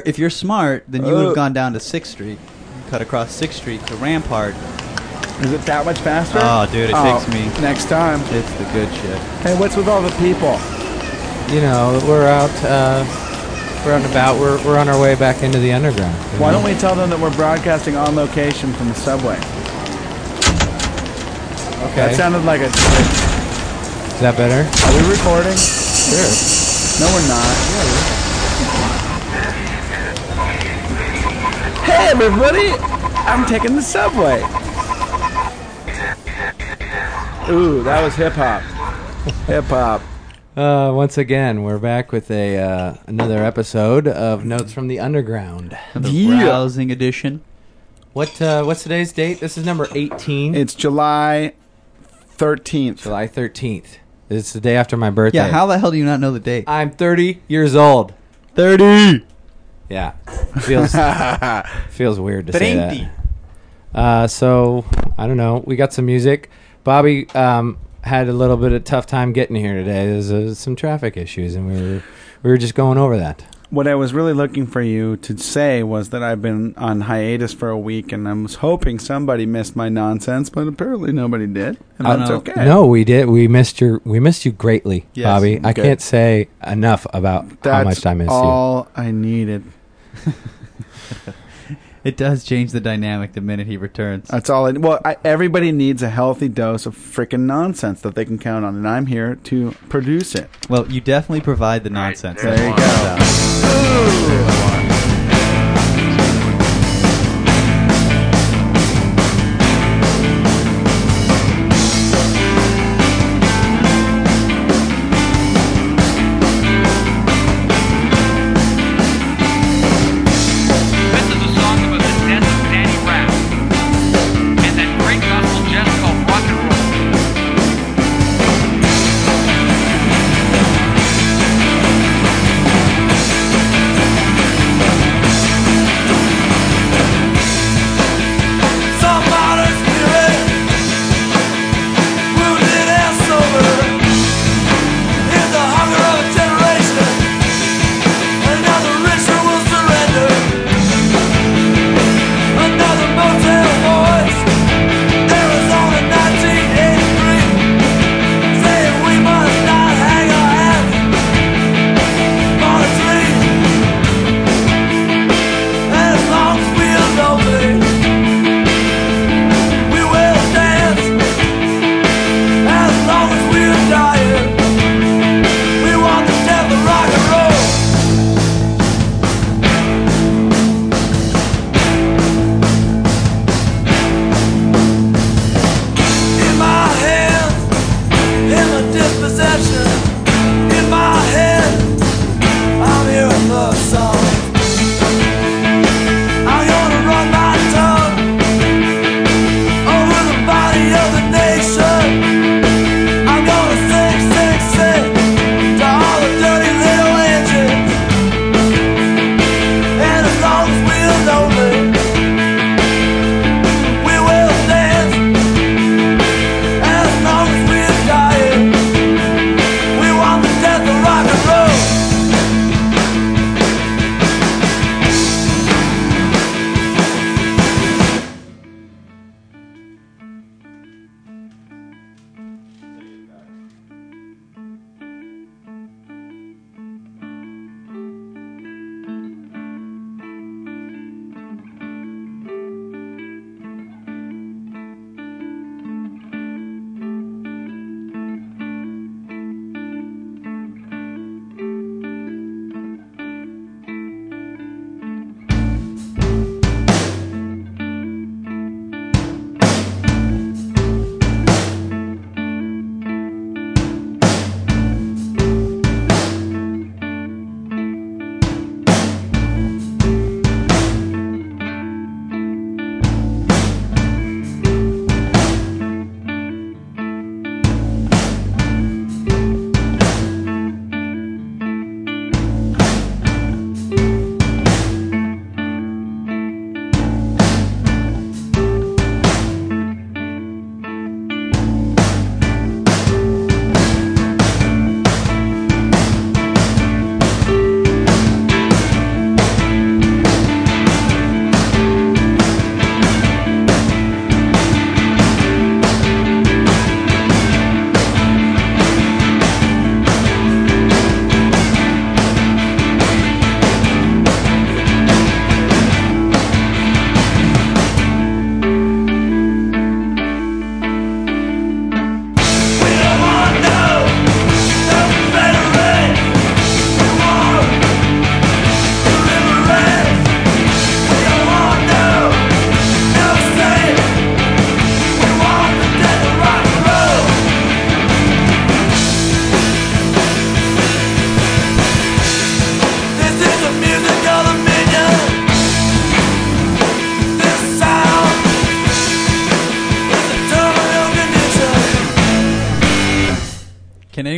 If you're smart, then you would have gone down to 6th Street, cut across 6th Street to Rampart. Is it that much faster? Oh, dude, it takes me. Next time. It's the good shit. Hey, what's with all the people? You know, we're out and about. We're on our way back into the underground. Why don't we tell them that we're broadcasting on location from the subway? Okay. That sounded like a... Is that better? Are we recording? Sure. No, we're not. Hey, everybody! I'm taking the subway. Ooh, that was hip-hop. Hip-hop. Once again, we're back with another episode of Notes from the Underground. The browsing edition. What's today's date? This is number 18. It's July 13th. July 13th. It's the day after my birthday. Yeah, how the hell do you not know the date? I'm 30 years old. 30! Yeah. Feels weird to say 30. that. So, I don't know. We got some music. Bobby had a little bit of tough time getting here today. There's some traffic issues, and we were just going over that. What I was really looking for you to say was that I've been on hiatus for a week, and I was hoping somebody missed my nonsense, but apparently nobody did, and that's okay. No, we did. We missed you greatly, yes, Bobby. I good. can't say enough about how much I missed That's you. all I needed. It does change the dynamic the minute he returns. That's all. Everybody needs a healthy dose of freaking nonsense that they can count on, and I'm here to produce it. Well, you definitely provide the nonsense. There you go.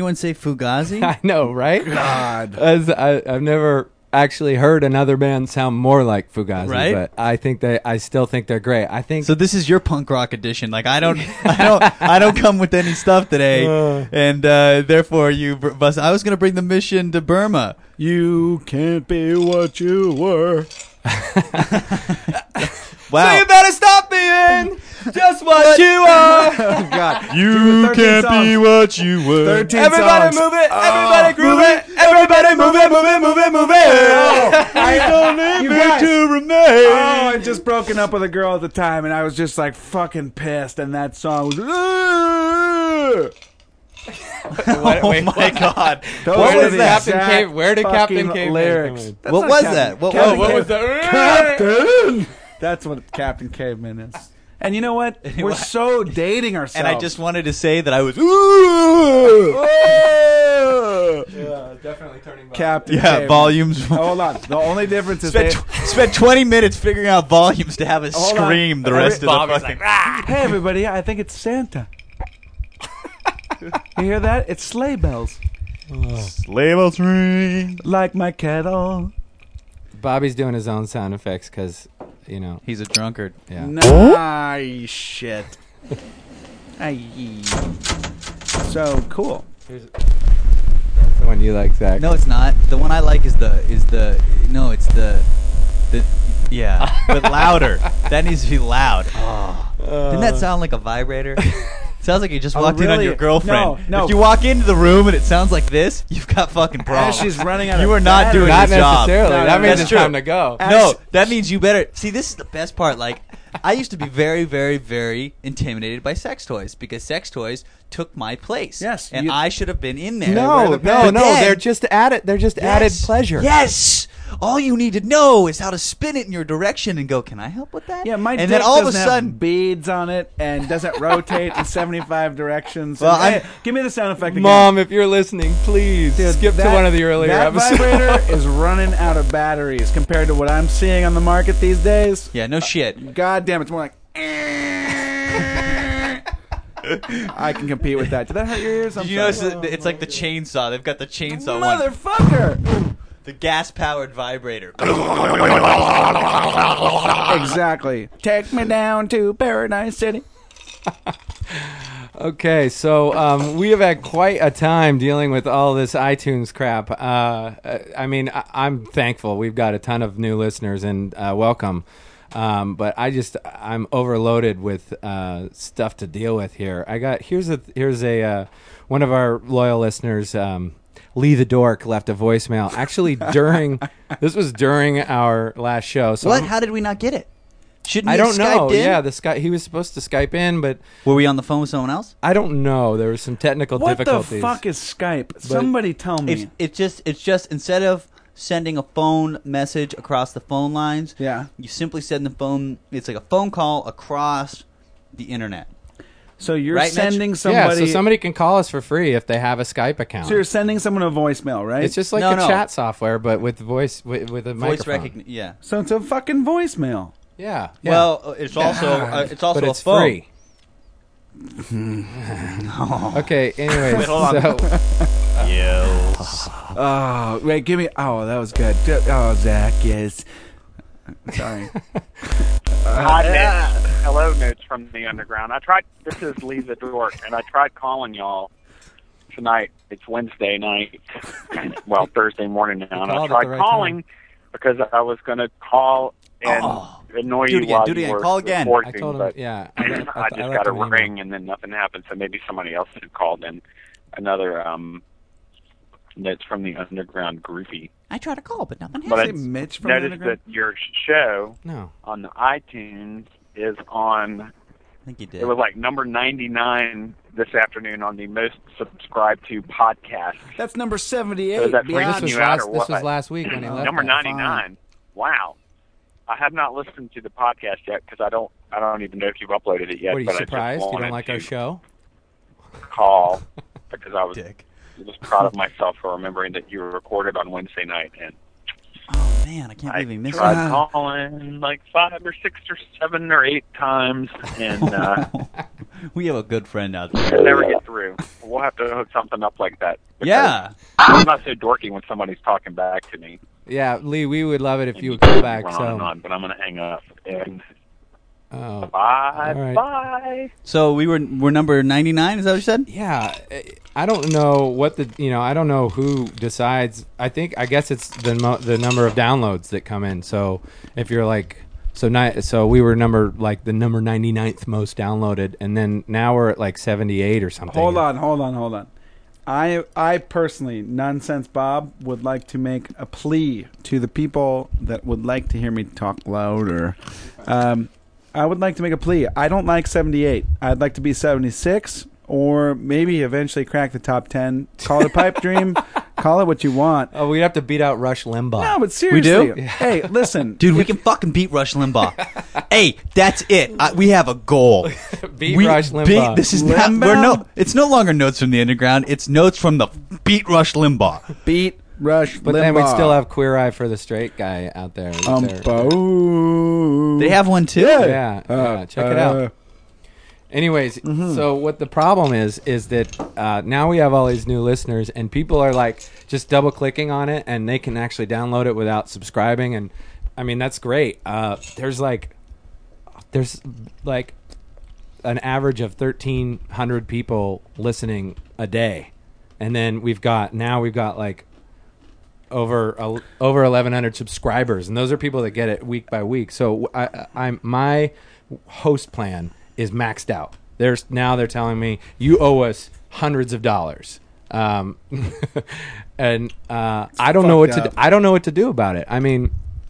anyone say Fugazi? I know, right? God. I've never actually heard another band sound more like Fugazi, Right? but I still think they're great. I think So this is your punk rock edition. Like I don't come with any stuff today, and therefore you bust. I was gonna bring the Mission to Burma. You can't be what you were. Wow. So you better stop being just what you are. Oh, God. You can't be what you were. 13 Everybody songs. move it. Everybody groove it. Everybody move it, move it, move it, move it. I don't need me to remain. Oh, I'd just broken up with a girl at the time, and I was just like fucking pissed, and that song was... Oh my God! Those What are was the that? exact Captain Cave? Where did Captain fucking Caveman lyrics. come in? That's What not was Captain- that? What Captain was Cave- that? Captain! That's what Captain Caveman is. And you know what? We're What? so dating ourselves. And I just wanted to say that I was. Yeah, definitely turning back. Captain Yeah, Caveman. volumes. Hold on. The only difference is Spent 20 minutes figuring out volumes to have us Hold on. scream the rest of the Bobby's fucking. hey, everybody, I think it's Santa. You hear that? It's sleigh bells. Sleigh bells ring. Like my kettle. Bobby's doing his own sound effects because, He's a drunkard. yeah. Nice shit. Aye. So cool. That's the one you like, Zach. No, it's not. The one I like is the no, it's the yeah, but louder. That needs to be loud. Didn't that sound like a vibrator? Sounds like you just walked in on really? your girlfriend. No. If you walk into the room and it sounds like this, you've got fucking problems. As she's running out of You are not battery. doing Not your job. necessarily. No, that no, means that's it's true. time to go. No, that means you better see. This is the best part. Like, I used to be very, very, very intimidated by sex toys because sex toys took my place. Yes, and I should have been in there. No, But then- they're just added. They're just added pleasure. Yes. All you need to know is how to spin it in your direction and go, can I help with that? Yeah, my and dick then all of a doesn't have sudden, beads on it and doesn't rotate in 75 directions. Well, And, hey, give me the sound effect again. Mom, if you're listening, please Dude, skip to that- one of the earlier that episodes. vibrator is running out of batteries compared to what I'm seeing on the market these days. yeah, no shit. God damn, it's more like... I can compete with that. Did that hurt your ears? Did you notice that it's like the chainsaw? They've got the chainsaw one, Motherfucker! the gas-powered vibrator. Exactly. Take me down to Paradise City. Okay, so we have had quite a time dealing with all this iTunes crap. I mean, I'm thankful we've got a ton of new listeners and welcome. But I'm overloaded with stuff to deal with here. Here's a one of our loyal listeners, Lee the Dork, left a voicemail. Actually, this was during our last show. So What? How did we not get it? Shouldn't we I have don't know. Skyped in? Yeah, he was supposed to Skype in, but Were we on the phone with someone else? I don't know. There was some technical What difficulties. the fuck is Skype? Somebody tell me. It's just instead of sending a phone message across the phone lines, Yeah. you simply send the phone. It's like a phone call across the internet. So you're Right, Mitch? sending somebody... Yeah, so somebody can call us for free if they have a Skype account. So you're sending someone a voicemail, right? It's just like No, a no. chat software, but with voice with a Voice microphone. recognition. Yeah. So it's a fucking voicemail. Yeah. Well, it's also but a it's phone. free. Okay. Anyways, Wait, hold on. so Yes. Oh, wait, give me... Oh, that was good. Oh, Zach, yes. Sorry. Hi, Mitch. Hello, Mitch from the Underground. This is Lisa Dork, and I tried calling y'all tonight. It's Wednesday night. Well, Thursday morning now. And I called at tried the right calling because I was going to call and annoy Do it you again, while do it you again. were Call again. recording, I told him. but Yeah. I I just left got a him an email. ring, and then nothing happened. So maybe somebody else had called in. Another that's from the Underground groupie. I tried to call, but nothing But I happened. Mitch from the noticed Underground? that your show No. on the iTunes is on... I think you did. It was like number 99 this afternoon on the most subscribed to podcast. That's number 78. So that Beyond- This was you out last. or This was what? last week when he left. Number that. 99. Wow. I have not listened to the podcast yet because I don't even know if you've uploaded it yet. What are you but surprised? I just You don't wanted like our to show? Call because I was Dick. just proud of myself for remembering that you were recorded on Wednesday night, and Oh man, I can't I believe we missed tried that. calling like 5 or 6 or 7 or 8 times, and We have a good friend out You there. can never get through. We'll have to hook something up like that. because Yeah. I'm not so dorky when somebody's talking back to me. Yeah, Lee, we would love it if you would And come back. run So, on and on, but I'm going to hang up. And oh, bye. all right. Bye. So we're number 99. Is that what you said? Yeah, I don't know what I don't know who decides. I guess it's the number of downloads that come in. So if you're like, so we were the number 99th most downloaded, and then now we're at like 78 or something. Hold on. I personally, Nonsense Bob, would like to make a plea to the people that would like to hear me talk louder. I would like to make a plea. I don't like 78. I'd like to be 76, or maybe eventually crack the top 10. Call it a pipe dream. Call it what you want. Oh, we'd have to beat out Rush Limbaugh. No, but seriously. We do? Hey, listen. Dude, we can fucking beat Rush Limbaugh. Hey, that's it. We have a goal. Beat Rush Limbaugh. This is not, it's no longer Notes from the Underground. It's Notes from the Beat Rush Limbaugh. Beat Rush But Limbaugh. then we'd still have Queer Eye for the Straight guy out there. They have one too? Yeah, check it out. Anyways, so what the problem is that now we have all these new listeners, and people are like just double clicking on it, and they can actually download it without subscribing, and I mean that's great. There's like an average of 1,300 people listening a day, and then we've got like over 1,100 subscribers, and those are people that get it week by week. So my host plan is maxed out. They're telling me you owe us hundreds of dollars, and I don't know what to do. I don't know what to do about it. I mean,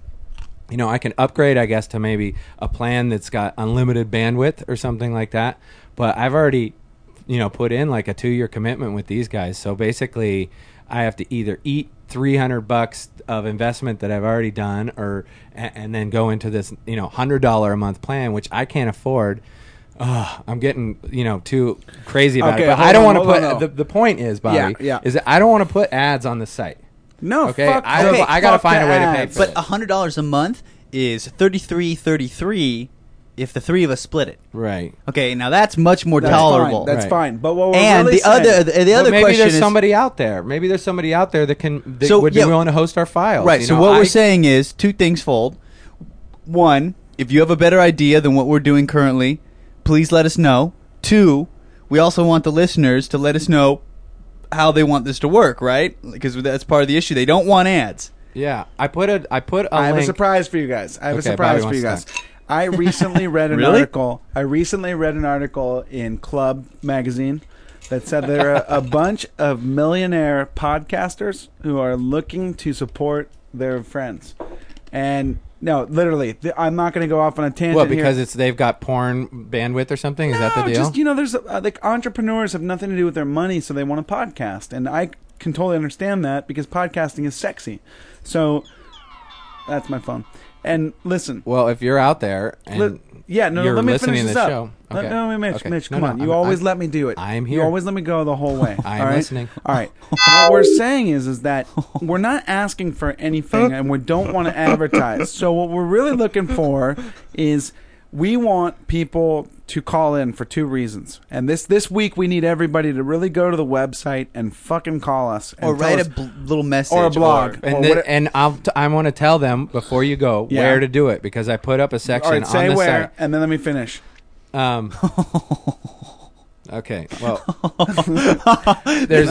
I can upgrade, I guess, to maybe a plan that's got unlimited bandwidth or something like that. But I've already, put in like a 2-year commitment with these guys. So basically, I have to either eat $300 of investment that I've already done, and then go into this, $100 a month plan, which I can't afford. I'm getting, too crazy about it. But I don't want to put. The point is, Bobby, is that I don't want to put ads on the site. No, okay. Fuck I got to find a way to pay for But it. $100 a month is $33.33 if the three of us split it. Right. Okay, now that's much more That's tolerable. Fine. That's Right. fine. But what we're And really the other saying, question maybe there's is somebody out there. Maybe there's somebody out there that would be willing to host our files. Right. So what we're saying is two things fold. One, if you have a better idea than what we're doing currently, please let us know. Two, we also want the listeners to let us know how they want this to work, right? Because that's part of the issue. They don't want ads. Yeah, I put a I have link. a surprise for you guys. Okay, Bobby wants to I recently read an Really? article. I recently read an article in Club magazine that said there are a bunch of millionaire podcasters who are looking to support their friends. And no, literally, I'm not going to go off on a tangent. Well, because here. they've got porn bandwidth or something. Is that the deal? Just there's like entrepreneurs have nothing to do with their money, so they want a podcast, and I can totally understand that because podcasting is sexy. So that's my phone. And listen, Well, if you're out there and you're let me listening finish to this the up. show, okay. No, Mitch, Okay. Mitch, No, come no, on. You always let me do it. I'm You here. always let me go the whole way. I'm all right? listening. All right. What we're saying is that we're not asking for anything, and we don't want to advertise. So what we're really looking for is we want people to call in for 2 reasons. And this week we need everybody to really go to the website and fucking call us. And Or tell write us- a little message. or a blog. And or and I want to tell them before you go Yeah. where to do it, because I put up a section all right, say on the where, site. and then let me finish. Okay. Well, there's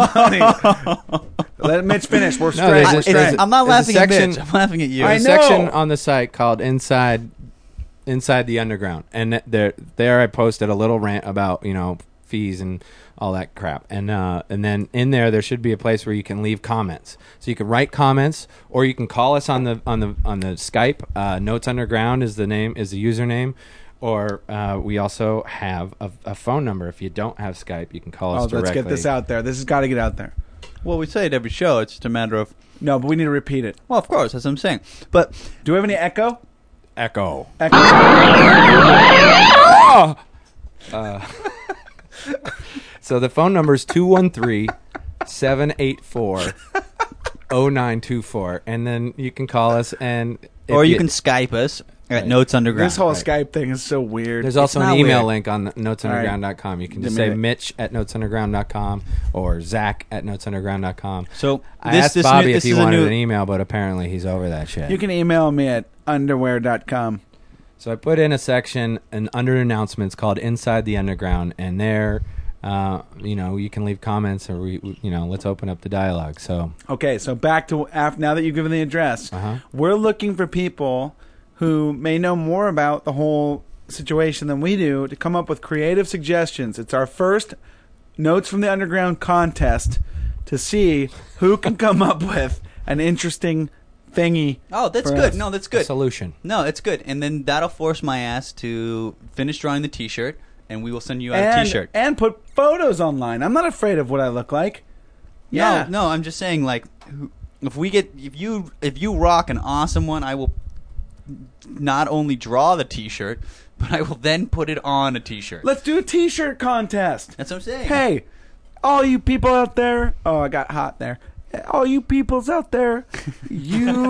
Let Mitch finish. We're No, straight. there's We're a- straight. there's a- I'm not There's a laughing at section- Mitch. I'm laughing at you. I There's a know. section on the site called Inside the Underground, and there I posted a little rant about fees and all that crap, and then in there should be a place where you can leave comments, so you can write comments, or you can call us on the Skype. Notes Underground is the username, or we also have a phone number. If you don't have Skype, you can call us directly. Let's get this out there. This has got to get out there. Well, we say it every show. It's just a matter of... No, but we need to repeat it. Well, of course. That's what I'm saying. But Do we have any echo? Echo. So the phone number is 213-784-0924, and then you can call us, and or you can Skype us. At Notes Underground. This whole Right. Skype thing is so weird. There's also an not email weird. link on notesunderground.com. You can just Give me say that. Mitch at notesunderground.com or Zach at notesunderground.com. So I asked Bobby if he is a wanted new- an email, but apparently he's over that shit. You can email me at underwear.com. So I put in a section under announcements called Inside the Underground, and there, you can leave comments or let's open up the dialogue. So Okay, so back to now that you've given the address, we're looking for people who may know more about the whole situation than we do to come up with creative suggestions. It's our first Notes from the Underground contest to see who can come up with an interesting thingy. Oh, that's for good. us. No, that's good. solution. No, it's good. And then that'll force my ass to finish drawing the T-shirt, and we will send you out a and, T-shirt. and put photos online. I'm not afraid of what I look like. Yeah. No, I'm just saying, like, if you rock an awesome one, I will not only draw the T-shirt, but I will then put it on a T-shirt. Let's do a T-shirt contest. That's what I'm saying. Hey, all you people out there. Oh, I got hot there. All you peoples out there, you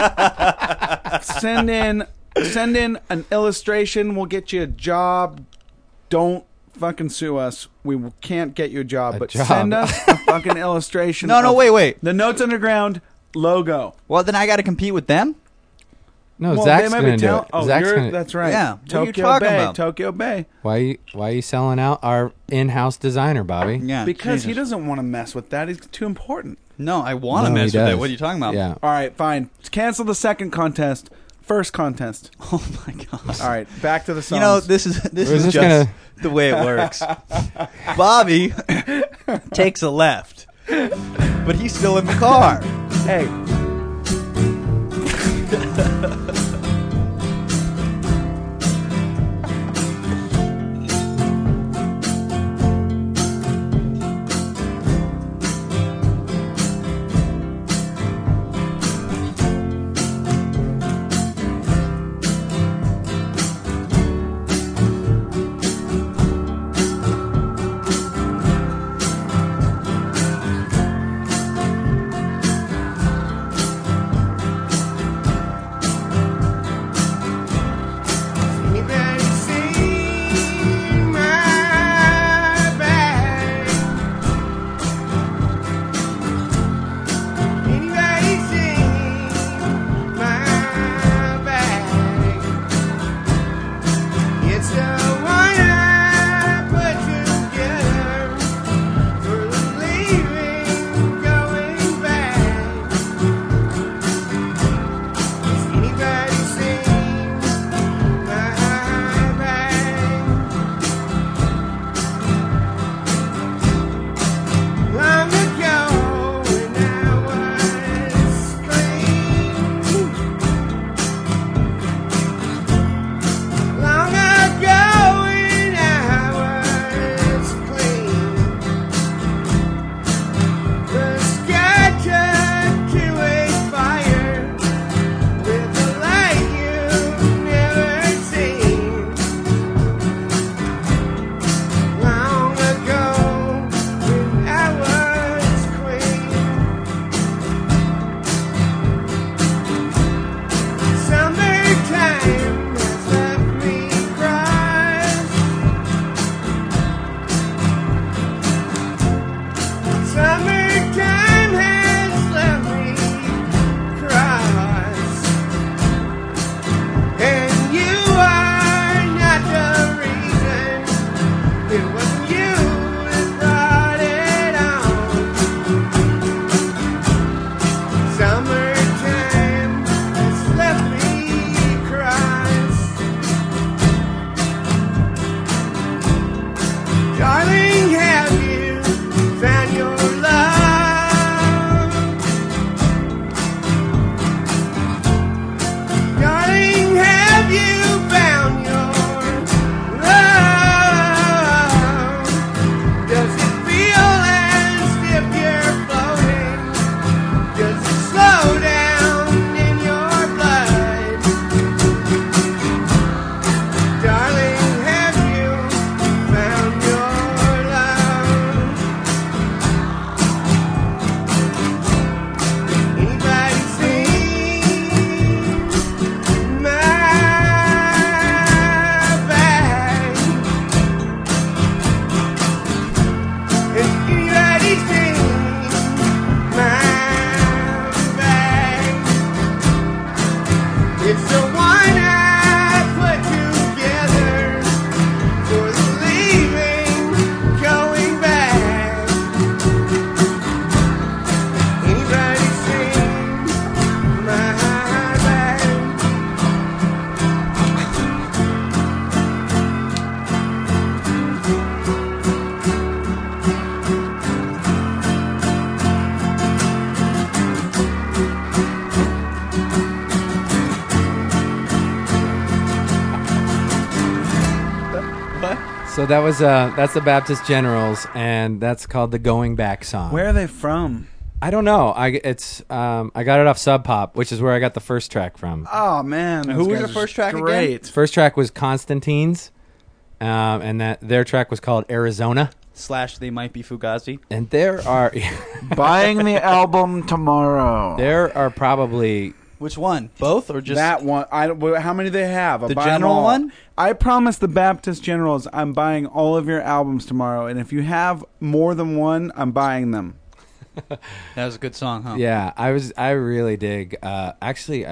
send in an illustration. We'll get you a job. Don't fucking sue us. We can't get you a job, but job. send us a fucking illustration. No, of wait. The Notes Underground logo. Well, then I got to compete with them. No, Well, Zach's they might going be to do tell- it. Oh, Zach's gonna, that's right. Yeah, what are you Tokyo talking Bay. about? Tokyo Bay. why are you selling out our in-house designer, Bobby? Yeah, Because he Jesus. doesn't want to mess with that. He's too important. No, I want to No, he mess with does. it. What are you talking about? Yeah. All right, fine. Cancel the second contest. First contest. Oh my god. All right, back to the songs. You know, this is We're just just the way it works. Bobby takes a left, but he's still in the car. Hey. one I put together was leaving, going back. Anybody seen my back? So that was that's the Baptist Generals, and that's called the Going Back song. Where are they from? I don't know. I got it off Sub Pop, which is where I got the first track from. Oh man, Who those was guys the first are track again? great. First track was Constantine's, and that their track was called Arizona. / They Might Be Fugazi. And there are Buying the album tomorrow. there are probably Which one? Both or just that one. How many do they have? I'll The buy 'em general all. one? I promise the Baptist Generals I'm buying all of your albums tomorrow, and if you have more than one, I'm buying them. That was a good song, huh? Yeah, I really dig. Actually,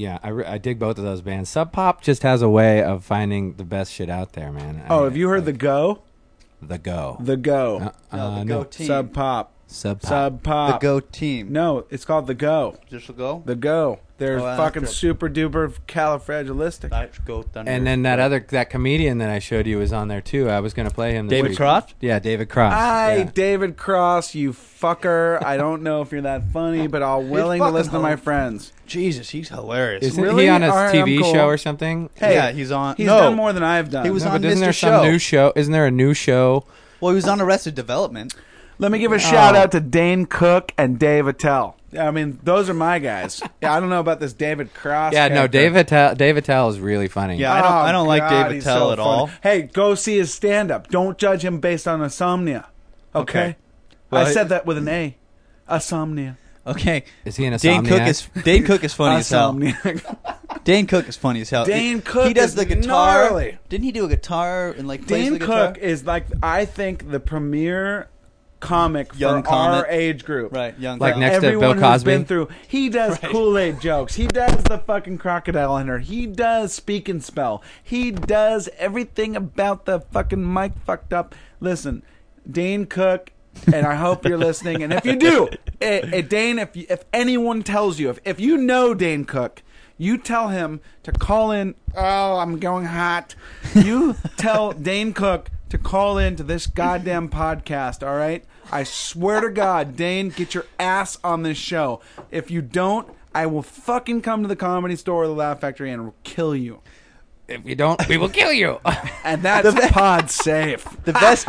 I dig both of those bands. Sub Pop just has a way of finding the best shit out there, man. Have you heard The Go? The Go? The Go. No, the no. Go Team. Sub Pop. Sub Pop. Sub Pop. The Go Team. No, it's called The Go. Just the Go? The Go. They're Oh, fucking that's super duper califragilistic. Let's go Thunder. And then that comedian that I showed you was on there too. I was going to play him. This David week. Croft? Yeah, David Croft. Hi, Yeah. David Cross, you fucker. I don't know if you're that funny, but I'll willing to fucking listen to my home. friends. Jesus, he's hilarious. Isn't Really? he on a All right, TV I'm cool. show or something? Hey, yeah, he's on. He's no, done more than I've done. He was No, on but isn't Mr. there Show. some new show? Isn't there a new show? Well, he was on Arrested Development. Let me give a shout out to Dane Cook and Dave Attell. I mean, those are my guys. Yeah, I don't know about this David Cross. Yeah, no, character. Dave Attell is really funny. Yeah, Oh, I don't like God, David he's Tell so at funny. all. Hey, go see his stand-up. Don't judge him based on insomnia. Okay? Well, I said that with an A. Insomnia. Okay. Is he an Dane insomniac? Dane Cook is funny as hell. Insomnia. Dane Cook is funny as hell. Dane Cook He does is the guitar. gnarly. Didn't he do a guitar and like plays Dane the guitar? Cook is like, I think, the premier comic Young for our comic. age group. Right, young Like guy. next to Bill Everyone who's Cosby? been through. He does Right. Kool-Aid jokes. He does the fucking crocodile hunter. He does speak and spell. He does everything about the fucking mic fucked up. Listen, Dane Cook, and I hope you're listening. And if you do, Dane, if anyone tells you, if you know Dane Cook, you tell him to call in. Oh, I'm going hot. You tell Dane Cook to call in to this goddamn podcast, all right? I swear to God, Dane, get your ass on this show. If you don't, I will fucking come to the Comedy Store or the Laugh Factory and kill you. If you don't, we will kill you. And that's pod safe. The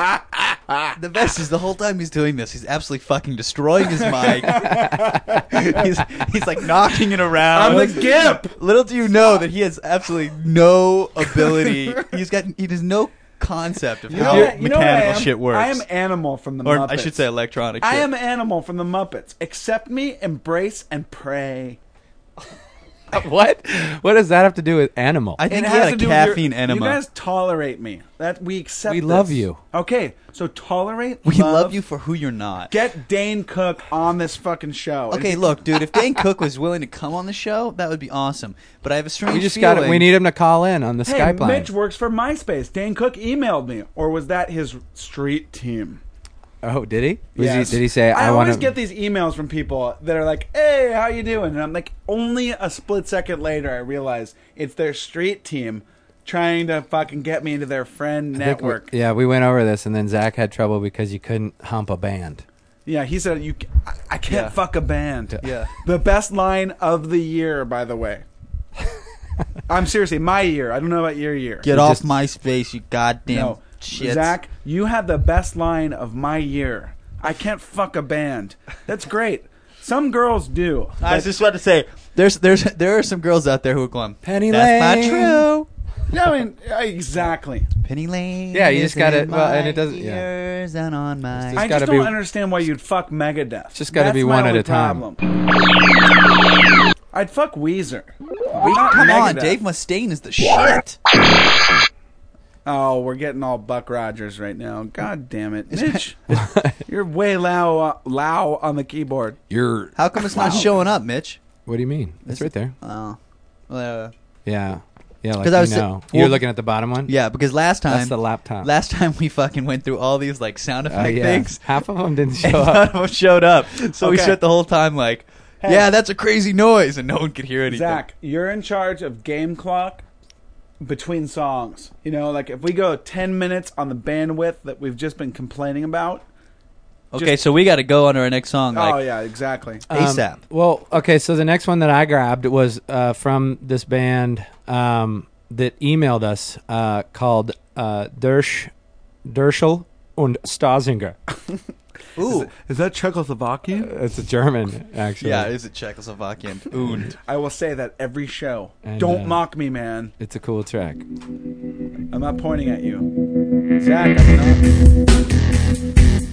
best is the whole time he's doing this, he's absolutely fucking destroying his mic. he's like knocking it around. I'm the Gimp. Little do you know that he has absolutely no ability. He has no concept of how You know what I mechanical am? shit works. I am Animal from the or Muppets. I should say electronic. I shit. am Animal from the Muppets. Accept me, embrace, and pray. What? What does that have to do with animal? I think It he has had to a do with your- caffeine enema. You guys tolerate me. That we accept. We this. love you. Okay, so tolerate. we love you for who you're not. Get Dane Cook on this fucking show. Okay, look, dude. If Dane Cook was willing to come on the show, that would be awesome. But I have a strange we just feeling. got it. We need him to call in on the Hey, Skype line. Mitch works for MySpace. Dane Cook emailed me, or was that his street team? Oh, did he? Yes. Did he say I I want always to get these emails from people that are like, "Hey, how you doing?" And I'm like, only a split second later, I realize it's their street team trying to fucking get me into their friend network. Yeah, we went over this, and then Zach had trouble because you couldn't hump a band. Yeah, he said, I can't Yeah. fuck a band. Yeah. The best line of the year, by the way. I'm seriously, my year. I don't know about your year. Get You off just- my space, you goddamn No. shit. Zach, you had the best line of my year. I can't fuck a band. That's great. Some girls do. I was just about to say, there are some girls out there who are going, Penny that's not Lane." true. I mean, exactly. Penny Lane. Yeah, you is just gotta- in well, and my it doesn't- yeah. ears and on my. It's I gotta just don't be- understand why you'd fuck Megadeth. Just gotta That's be my one at only a time. problem. I'd fuck Weezer. Wait, Not come on, Megadeth. Dave Mustaine is the shit. Oh, we're getting all Buck Rogers right now. God damn it, Mitch! You're way low on the keyboard. You're. How come it's not showing up, Mitch? What do you mean? It's right there. Oh, Yeah. Yeah, like 'Cause I was You're well- looking at the bottom one? Yeah, because last That's time the laptop. last time we fucking went through all these like sound effect yeah. things. Half of them didn't show And up. none of them showed up. So we Okay. spent the whole time like, Hey. yeah, that's a crazy noise, and no one could hear anything. Zach, you're in charge of game clock between songs. You know, like if we go 10 minutes on the bandwidth that we've just been complaining about. Okay, so we got to go on to our next song. Like, Oh yeah, exactly. ASAP. Well, okay, so the next one that I grabbed was from this band that emailed us called Derschel und Stasinger. Ooh, Is that Czechoslovakian? It's a German, actually. yeah, is it Czechoslovakian? Und. I will say that every show. And, Don't mock me, man. It's a cool track. I'm not pointing at you. Zach, I'm not.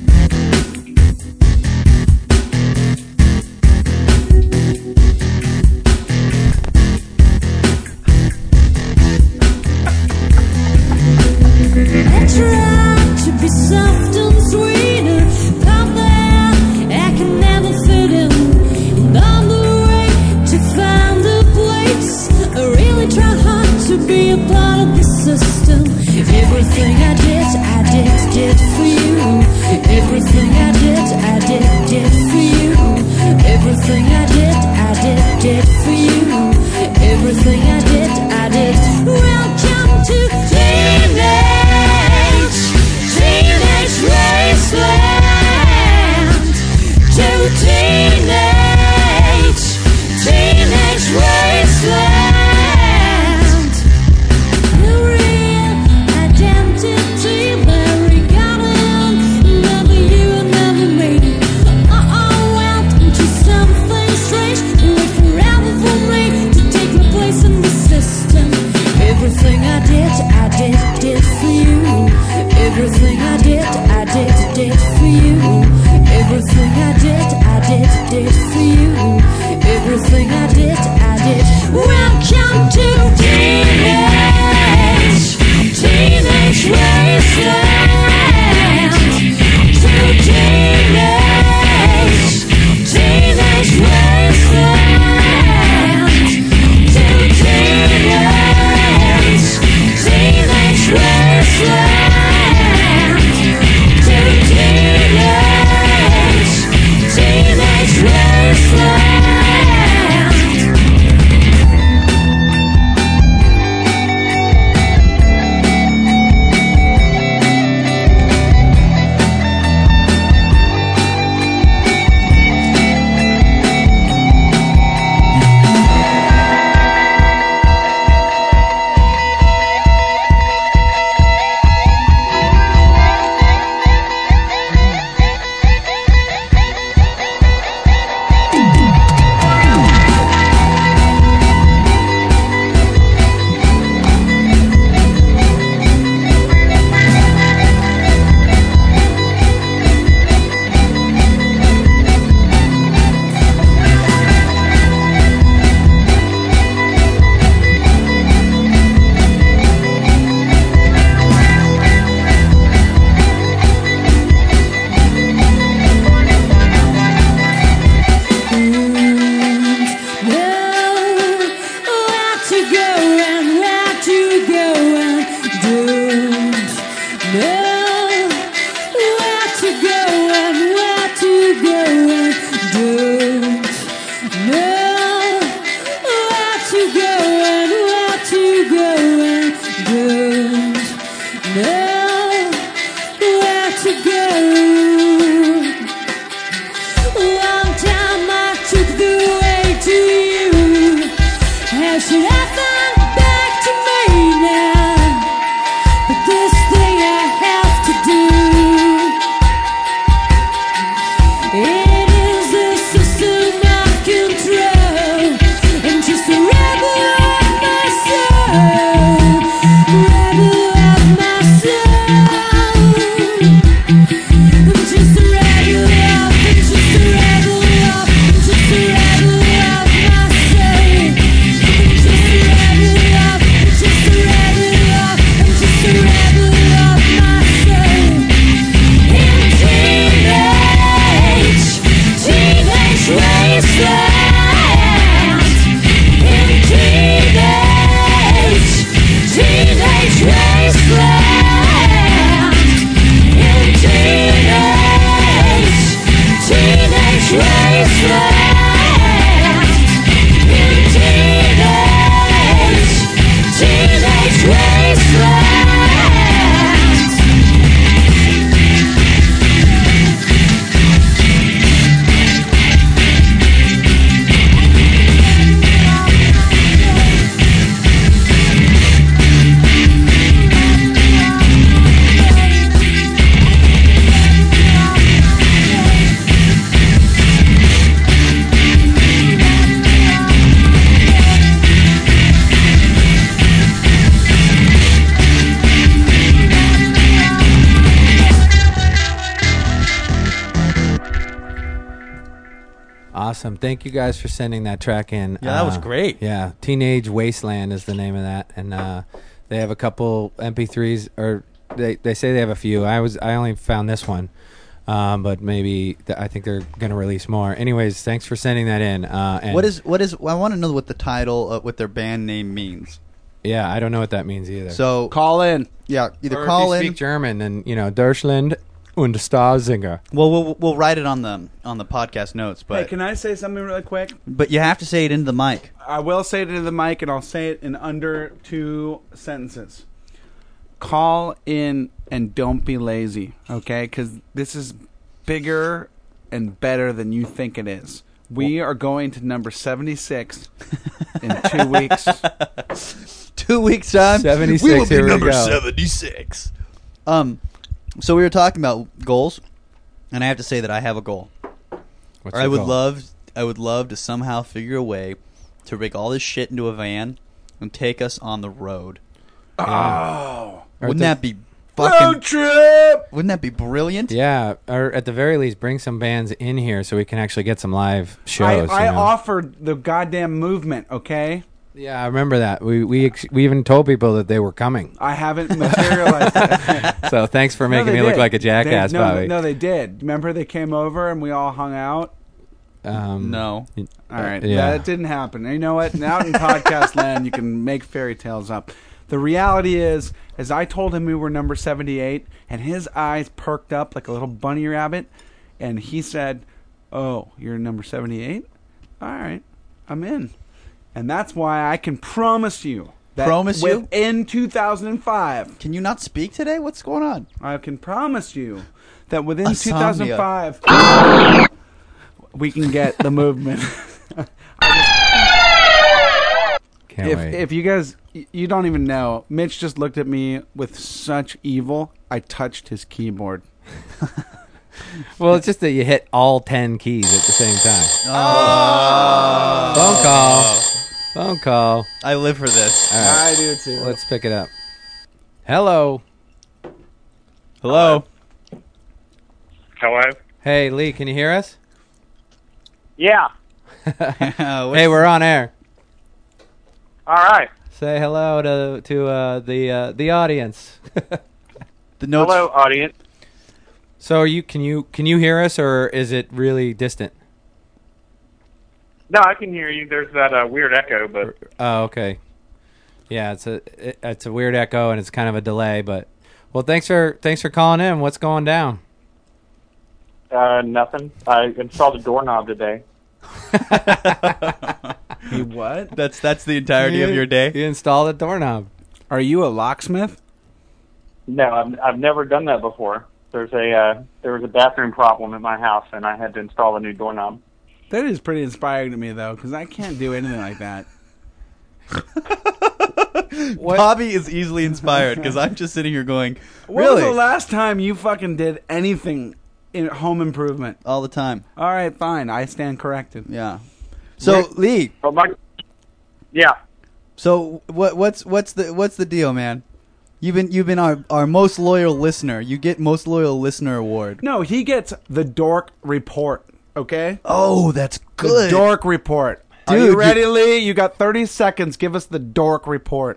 I try to be soft and sweet, but there I can never fit in. And on the way to find a place, I really try hard to be a part of the system. Everything I did for you. Everything I did for you. Everything I did for you. Everything I did. Welcome to teenage wasteland. To teenage wasteland. The real identity, very garden, never you, never me. I went into something strange, wait forever for me to take my place in the system. Everything I did for you. Everything I did for you. Everything I did for you. Everything I did. Welcome to teenage wasteland. To teenage wasteland. To teenage wasteland. Teenage wasteland. Just a rebel Awesome. Thank you guys for sending that track in. Yeah, that was great. Yeah, Teenage Wasteland is the name of that, and they have a couple MP3s, or they say they have a few. I only found this one, but maybe I think they're gonna release more. Anyways, thanks for sending that in. And What is? I want to know what the title, what their band name means. Yeah, I don't know what that means either. So Call in. yeah, either or call if you in. speak German, then Deutschland und Starsinger. Well, we'll write it on the podcast notes, Hey, but can I say something really quick? you have to say it into the mic. I will say it into the mic, and I'll say it in under 2 sentences. Call in and don't be lazy, okay? Because this is bigger and better than you think it is. We are going to number 76 in 2 weeks. 2 weeks time. 76, We will be here we number go. 76. So we were talking about goals, and I have to say that I have a goal. What's Or I your would goal? love to somehow figure a way to rig all this shit into a van and take us on the road. Oh. Or Wouldn't at that be fucking? Road trip! Wouldn't that be brilliant? Yeah, or at the very least, bring some bands in here so we can actually get some live shows. I you know? offered the goddamn movement, okay? Yeah, I remember that. We even told people that they were coming. I haven't materialized it. So thanks for making No, they me look did. like a jackass, they, Bobby. No, they did. Remember they came over and we all hung out? No. All right. Yeah. That didn't happen. And you know what? Now in podcast land, you can make fairy tales up. The reality is, as I told him we were number 78, and his eyes perked up like a little bunny rabbit, and he said, "Oh, you're number 78? All right, I'm in." And that's why I can promise you that Promise you? within 2005, Can you not speak today? What's going on? I can promise you that within Insomnia. 2005, we can get the movement. Can't wait. If you guys, you don't even know, Mitch just looked at me with such evil, I touched his keyboard. Well, it's just that you hit all 10 keys at the same time. Oh. Phone call. I live for this. All right, I do too. let's pick it up. Hello. Hello. Hello? Hey, Lee, can you hear us? Yeah. Hey, we're on air. All right. Say hello to the audience. The notes. Hello, audience. So, are you can you hear us, or is it really distant? No, I can hear you. There's that weird echo, but Oh, okay. Yeah, it's a weird echo, and it's kind of a delay. But well, thanks for calling in. What's going down? nothing. I installed a doorknob today. You what? That's the entirety of your day. You installed a doorknob. Are you a locksmith? No, I've never done that before. There was a bathroom problem in my house, and I had to install a new doorknob. That is pretty inspiring to me, though, because I can't do anything like that. Bobby is easily inspired because I'm just sitting here going, When was the really? last time you fucking did anything in home improvement? All the time. All right, fine. I stand corrected. Yeah. So Lee, Well, yeah. so what's the deal, man? You've been our most loyal listener. You get most loyal listener award. No, he gets the Dork Report, okay? Oh, that's The good. Dork Report. Are Dude, you ready, Lee? You got 30 seconds. Give us the Dork Report.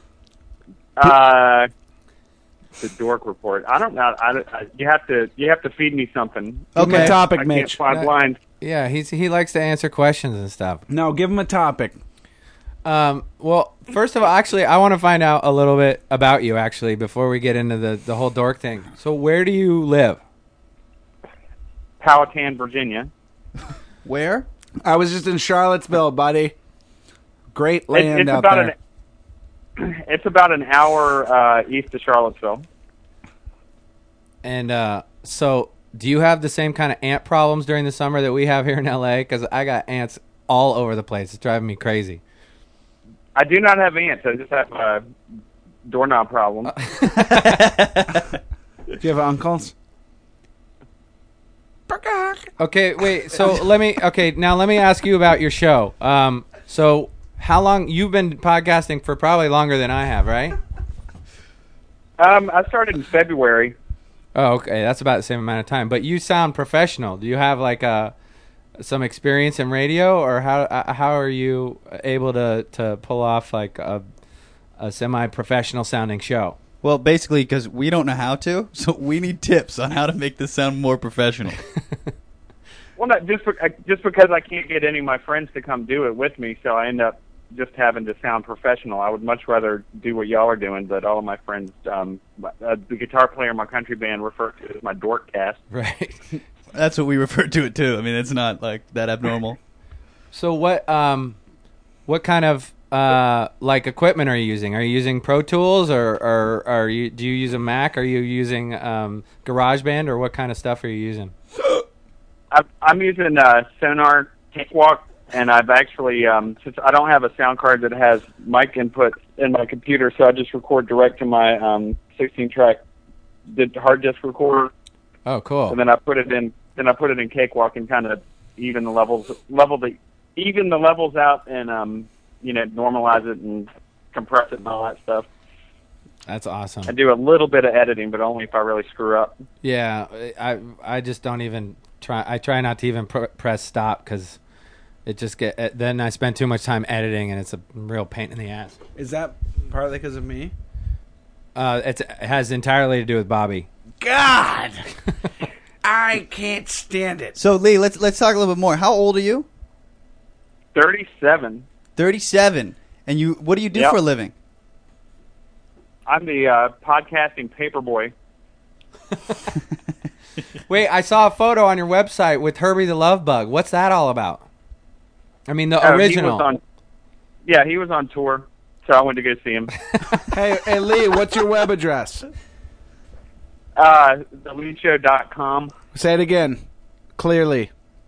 The dork report. I don't know. You have to feed me something. Give him Okay. a topic, I Mitch. can't fly blind. Yeah, he likes to answer questions and stuff. No, give him a topic. Well, first of all, actually, I want to find out a little bit about you, actually, before we get into the whole dork thing. So, where do you live? Powhatan, Virginia. Where? I was just in Charlottesville, buddy. Great land It's out about there. It's about an hour east of Charlottesville. And so, do you have the same kind of ant problems during the summer that we have here in LA? Because I got ants all over the place. It's driving me crazy. I do not have ants. I just have a doorknob problem. Do you have uncles? Okay, wait. So let me ask you about your show. So how long you've been podcasting for? Probably longer than I have, right? I started in February. Oh, okay. That's about the same amount of time. But you sound professional. Do you have like a some experience in radio, or how are you able to pull off like a semi-professional sounding show? Well, basically, because we don't know how to, so we need tips on how to make this sound more professional. Well, not just because I can't get any of my friends to come do it with me, so I end up just having to sound professional. I would much rather do what y'all are doing, but all of my friends, the guitar player in my country band referred to it as my dork cast. Right. That's what we refer to it too. I mean, it's not like that abnormal. So what kind of like equipment are you using? Are you using Pro Tools, or do you use a Mac? Are you using GarageBand, or what kind of stuff are you using? I'm using Sonar Cakewalk, and I've actually, since I don't have a sound card that has mic input in my computer, so I just record direct to my 16-track hard disk recorder. Oh, cool. And then I put it in Cakewalk and kind of even the levels out, and normalize it and compress it and all that stuff. That's awesome. I do a little bit of editing, but only if I really screw up. Yeah, I just don't even try. I try not to even press stop because it just then I spend too much time editing, and it's a real pain in the ass. Is that partly because of me? It has entirely to do with Bobby. God, I can't stand it. So, Lee, let's talk a little bit more. How old are you? 37. 37. And what do you do Yep. for a living? I'm the podcasting paperboy. Wait, I saw a photo on your website with Herbie the Love Bug. What's that all about? I mean, the original. He was on tour, so I went to go see him. Hey, Lee, what's your web address? TheLeeShow.com. Say it again, clearly.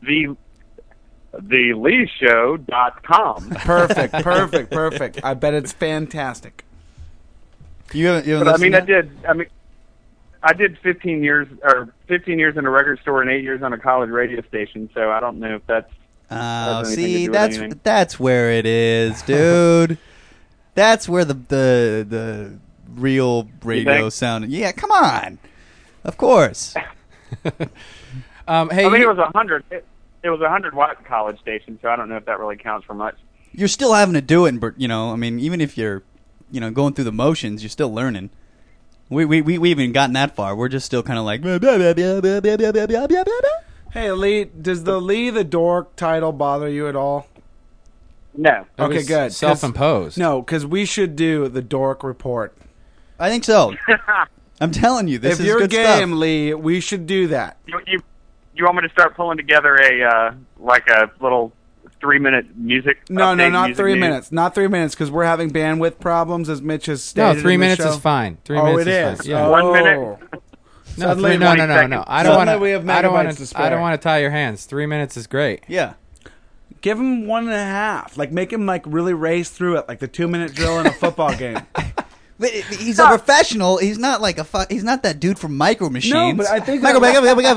TheLeeShow.com. Perfect. I bet it's fantastic. You haven't But I mean, listened I did 15 years in a record store and 8 years on a college radio station. So I don't know if that's. has anything to see, do with anything. that's where it is, dude. That's where the real radio think? sound. Yeah, come on. Of course. Hey, I mean, it was 100. It was a 100-watt college station, so I don't know if that really counts for much. You're still having to do it, but I mean, even if you're, going through the motions, you're still learning. We haven't gotten that far. We're just still kind of like. Hey, Lee, does the Lee the Dork title bother you at all? No. It Okay, was good. 'Cause- Self-imposed. No, because we should do the Dork Report. I think so. I'm telling you, this If is you're good game, stuff. Lee, we should do that. You want me to start pulling together a little 3-minute music? No, update, not music 3 news? minutes. Not 3 minutes, because we're having bandwidth problems, as Mitch has No, stated. 3 in the minutes show. is fine. 3 Oh, minutes it is is. fine. Yeah. 1 minute. No, Suddenly, no. 20 I don't Suddenly want we have I don't want megabytes to to. spare. I don't want to tie your hands. 3 minutes is great. Yeah. Give him 1.5. Like, make him, make really race through it, like the 2-minute drill in a football game. But he's a professional. He's not like he's not that dude from Micro Machines. No, but I think Micro.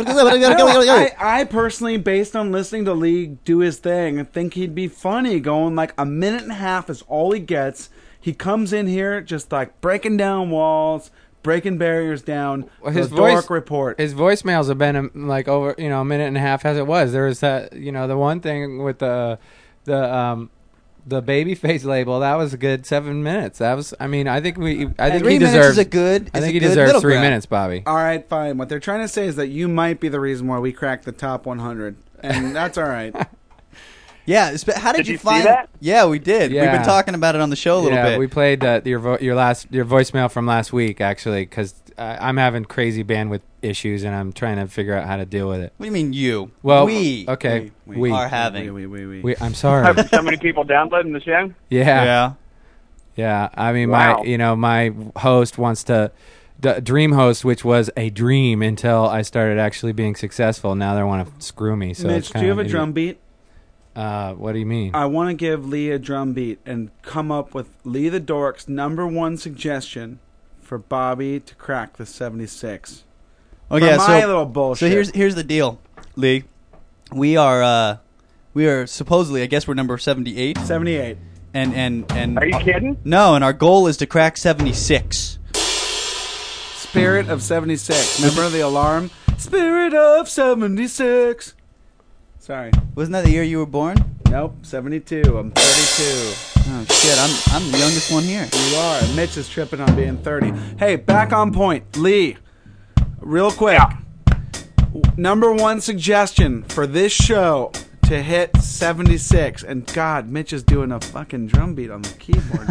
I personally, based on listening to Lee do his thing, think he'd be funny going like a minute and a half is all he gets. He comes in here just like breaking down walls, breaking barriers down. Well, the his Dork voice- Report. His voicemails have been like over a minute and a half as it was. There was that the one thing with the Babyface label that was a good 7 minutes. That was I think 3 he minutes deserves is a good. I is think a he good deserves middle 3 ground. minutes, Bobby. All right, fine. What they're trying to say is that you might be the reason why we cracked the top 100, and that's all right. Yeah. How did Did you you see find? that? Yeah, we did. We've Yeah. been talking about it on the show a little Yeah, bit. we played your voicemail from last week actually because I'm having crazy bandwidth issues and I'm trying to figure out how to deal with it. What do you mean you? Well, we okay, we are having. I'm sorry. Have so many people downloading the show? Yeah. I mean, Wow. my host wants to. The Dream host, which was a dream until I started actually being successful. Now they want to screw me. So Mitch, do you have a drum beat? What do you mean? I want to give Lee a drum beat and come up with Lee the Dork's #1 suggestion for Bobby to crack the 76. Oh For yeah. my So little bullshit. So here's the deal, Lee. We are supposedly, I guess we're number 78. 78. And Are you kidding? no, and our goal is to crack 76. Spirit of 76. Remember the alarm? Spirit of 76. Sorry. Wasn't that the year you were born? Nope, 72. I'm 32. Oh shit, I'm the youngest one here. You are. Mitch is tripping on being 30. Hey, back on point. Lee, real quick. Yeah. Number one suggestion for this show to hit 76. And God, Mitch is doing a fucking drum beat on the keyboard.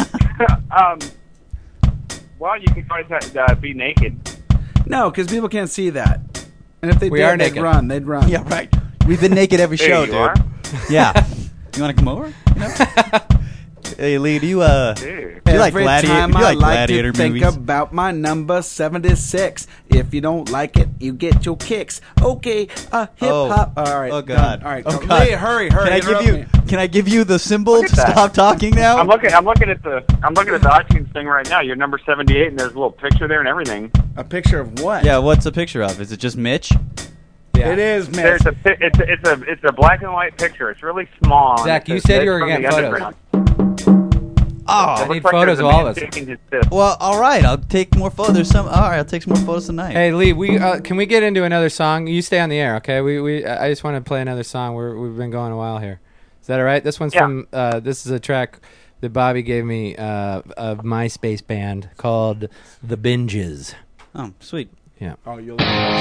Well, you can try to be naked. No, because people can't see that. And if they We did, are they'd naked. run. They'd run. Yeah, right. We've been naked every There show, you dude. are. Yeah. You want to come over? You know? Hey, Lee, do you Dude. do you like Every gladiator? time Do you I like like gladiator to think movies? about my number 76. If you don't like it, you get your kicks. Okay, hip hop. All right. Oh God. All right. Oh go. God. Lee, hurry. Can I give interrupt you? me. Can I give you the symbol Look to at that. stop talking now? I'm looking at the iTunes thing right now. You're number 78, and there's a little picture there and everything. A picture of what? Yeah. What's a picture of? Is it just Mitch? Yeah. It is, Mitch. There's it's a black and white picture. It's really small. and Zach, it you says said you Mitch were from getting the photos. Underground. Oh. I It need looks like photos there's a of all man of us. shaking his fist. Well, all right. I'll take more photos. All right. I'll take some more photos tonight. Hey Lee, we can we get into another song? You stay on the air, okay? I just want to play another song. We've been going a while here. Is that all right? This one's Yeah. from this is a track that Bobby gave me of MySpace band called The Binges. Oh, sweet. Yeah. Oh, you'll.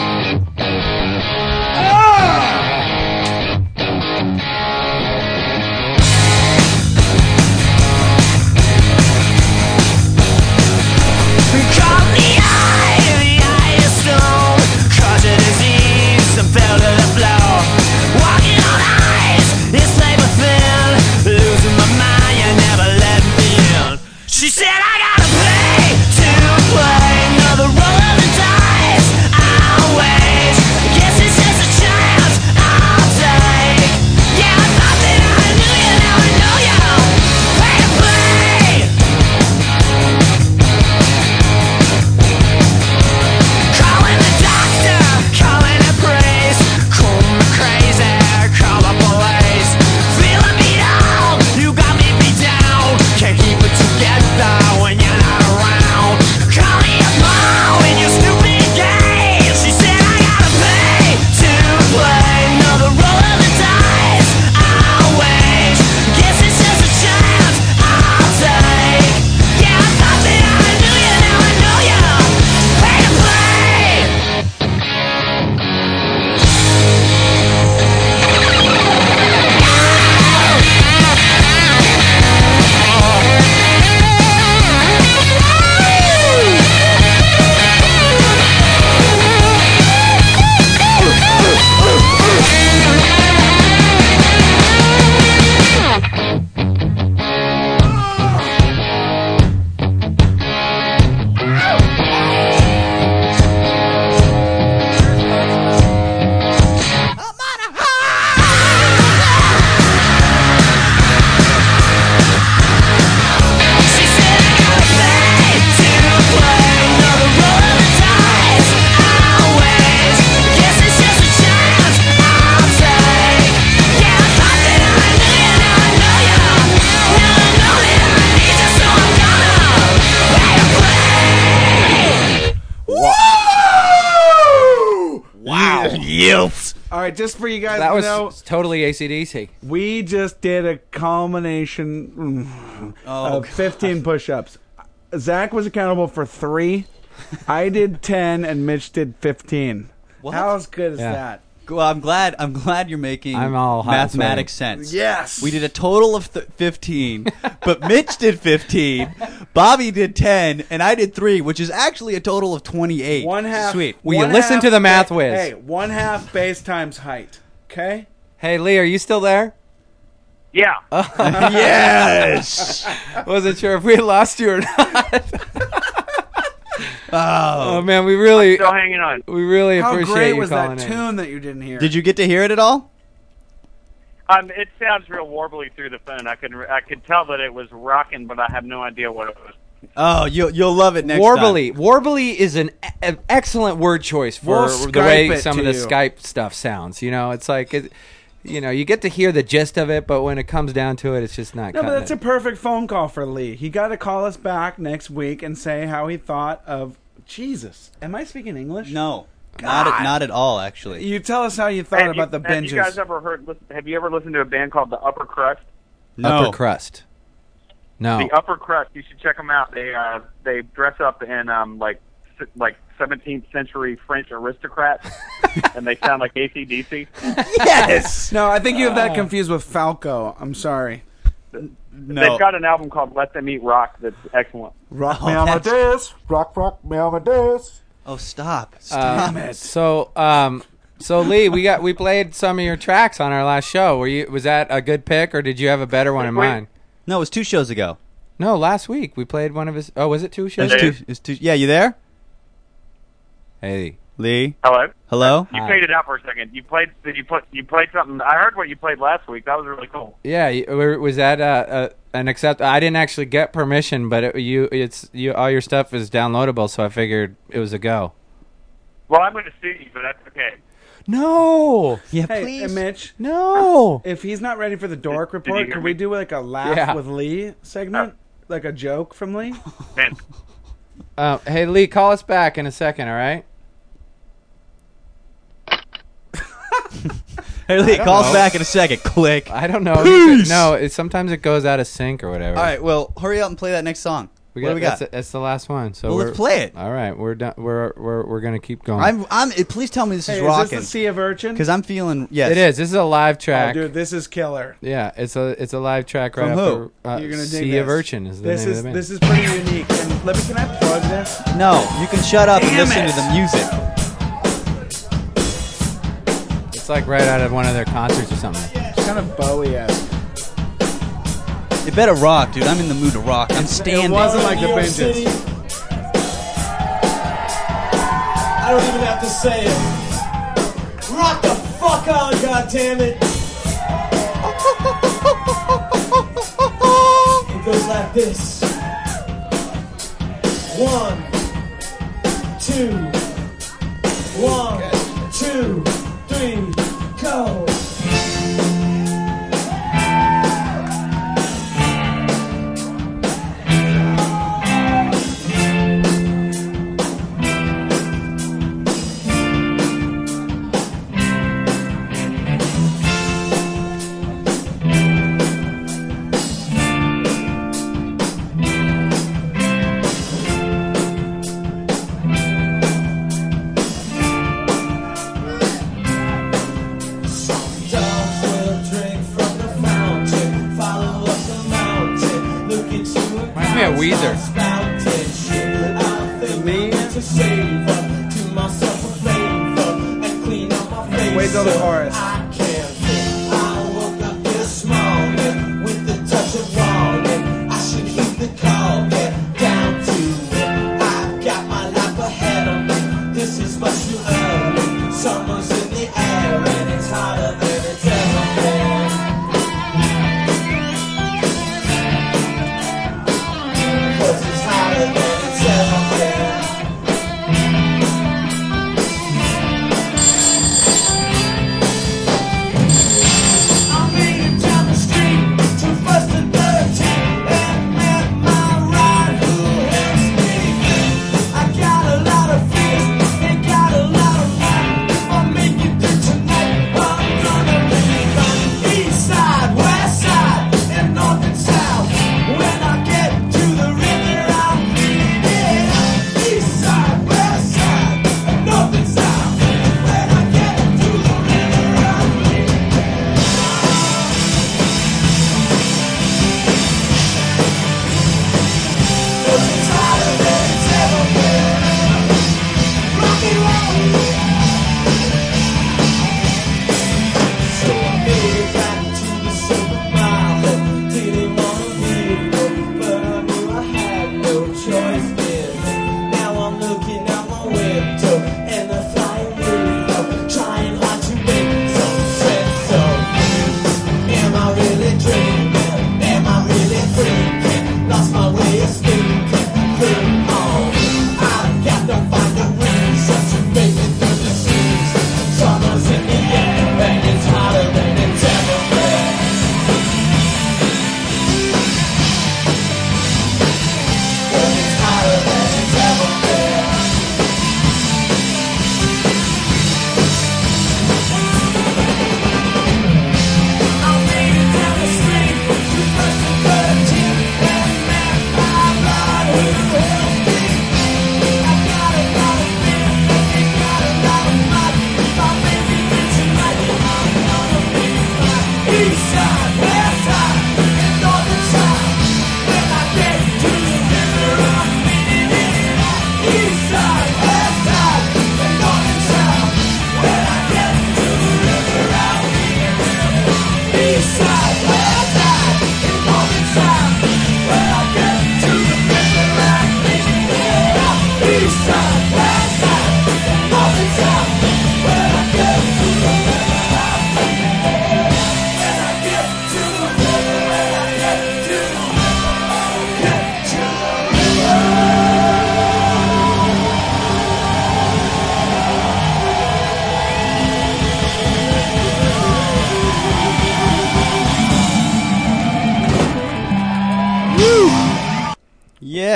Caught the eye of stone, caused a disease and fell to the floor. Walking on ice, it's paper thin. Losing my mind, you never let me in. She said I gotta pay to play another roll of the dice. I'll wait. Guess it's just a chance I'll take. Yeah, I thought that I knew you, now I know you. Pay to play. Calling the doctor, calling the priest, call me crazy, call the police. Feeling me down, you got me beat down. Can't keep it together when you're not around. Call me a mom in your stupid game. She said I gotta pay to play another roll of the dice. I'll wait. Guess it's just a chance I'll take. Yeah, I thought that I knew you, now I know you. Pay to play. She said I gotta pay to play another roll of the dice. I'll wait. Guess it's just a chance I'll take. Yeah, I thought that I knew you, now I know you. Now I know that I need you, so I'm gonna pay to play. Wow. Yields. All right, just for you guys That to was know, totally AC/DC. we just did a culmination of 15 push-ups. Zach was accountable for 3. I did 10, and Mitch did 15. What? How good is Yeah. that? Well, I'm glad you're making I'm all hot and mathematic sense. Yes. We did a total of 15, but Mitch did 15, Bobby did 10, and I did 3, which is actually a total of 28. One half. Sweet. Will you one listen half to the math ba- whiz? Hey, 1/2 base times height. Okay. Hey Lee, are you still there? Yeah. Yes. Wasn't sure if we had lost you or not. Oh. Oh man, we really Still hanging on. appreciate How great you was that calling in. tune that you didn't hear? Did you get to hear it at all? It sounds real warbly through the phone. I could tell that it was rocking, but I have no idea what it was. Oh, you'll love it next Warbly. time. Warbly is an excellent word choice for We'll the Skype way it some to of the you. Skype stuff sounds. You know, it's like, you get to hear the gist of it, but when it comes down to it, it's just not No, but cutting that's it. a perfect phone call for Lee. He got to call us back next week and say how he thought of Jesus. Am I speaking English? No. Not at all, actually. You tell us how you thought about the Have you binges. guys ever have you ever listened to a band called the Upper Crust? No. Upper crust. No. The Upper Crust. You should check them out. They dress up in like 17th century French aristocrats, and they sound like AC/DC. Yes. No, I think you have that confused with Falco. I'm sorry. No. They've got an album called Let Them Eat Rock that's excellent. Rock Oh, me Amadeus. Rock me Amadeus. Oh, stop! Stop it. So Lee, we played some of your tracks on our last show. Was that a good pick, or did you have a better one in mind? No, it was 2 shows ago. No, last week we played one of his. Oh, was it 2 shows? It's two. Yeah, you there, Hey, Lee? Hello. Hello. You Hi. faded out for a second. You played something. I heard what you played last week. That was really cool. yeah, was that an accept? I didn't actually get permission, but all your stuff is downloadable, so I figured it was a go. Well, I'm going to sue you, but that's okay. No, Yeah, Hey, Mitch. no. If he's not ready for the dork Did you report, hear can me? we do like a laugh Yeah. with Lee segment? Like a joke from Lee? Man, Hey Lee, call us back in a second, all right? Hey, Lee, don't call us know. back in a second. Click. I don't know. Sometimes it goes out of sync or whatever. All right. Well, hurry up and play that next song. What do we got? That's the last one. So Well, let's play it. All right, we're done. We're gonna keep going. Please tell me this Hey, is is rocking. this the Sea of Urchin? Because I'm feeling. Yes. It is. This is a live Oh, track. dude, this is killer. Yeah, it's a live track right From who? after You're gonna dig Sea this. of Urchin is the This name is of the band. this is pretty unique. And can I plug this? No, you can shut up and Damn listen it. to the music. It's like right out of one of their concerts or something. It's kind of Bowie-esque. It better rock, dude. I'm in the mood to rock. I'm standing. It wasn't like the New York binges. City. I don't even have to say it. Rock the fuck on, goddammit. It goes like this. 1, 2, 1, 2, 3, go. Dogs will drink from the fountain, follow up the mountain, look into a Reminds me of Weezer. fountain. Shit, I think I need to save up to myself a favor and clean up my face. Wait till the chorus. I can't think. I woke up this morning with the touch of warning. I should heed the call, get down to it. I've got my life ahead of me. This is much too early. Summer's in the air and it's hotter than it's ever been. 'Cause it's hotter than it's ever been.